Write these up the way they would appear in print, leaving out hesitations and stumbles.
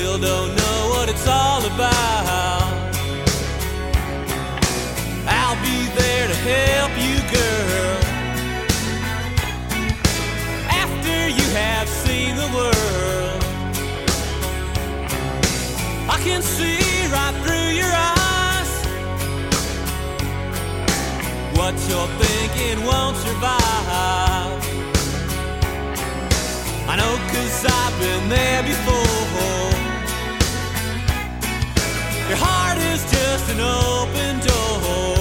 still don't know what it's all about. I'll be there to help you, girl, after you have seen the world. I can see right through your eyes. What you're thinking won't survive. I know 'cause I've been there before. Your heart is just an open door.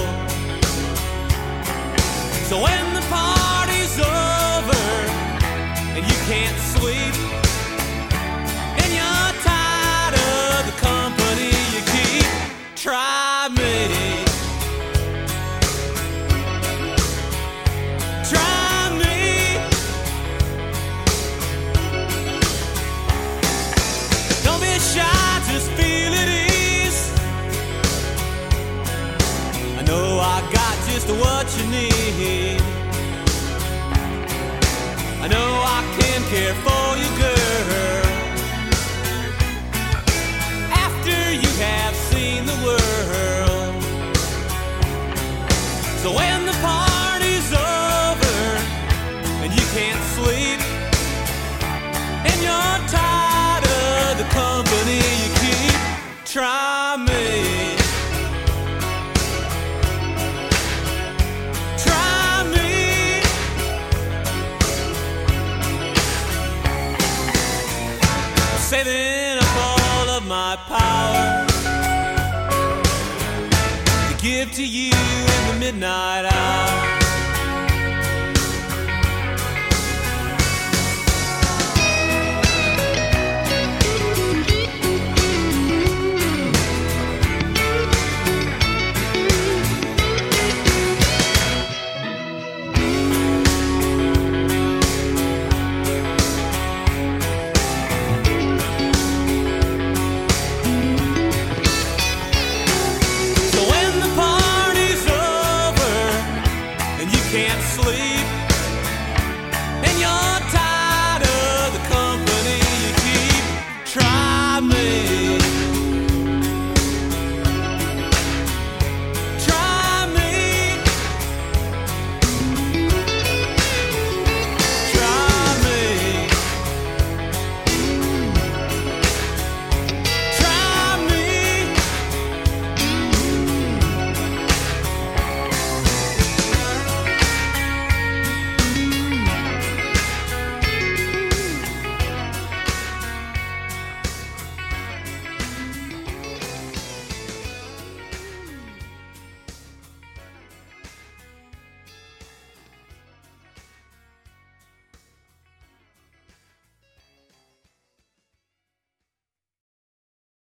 So when the party's over and you can't sleep, and you're tired of the company you keep, try me. Try me. Don't be shy, just feel at ease. I know I got just what you need. I know I can care for you, girl, after you have seen the world. So when the party's over and you can't sleep, and you're tired of the company you keep, try me. Try me. Saving up all of my power to give to you in the midnight hour.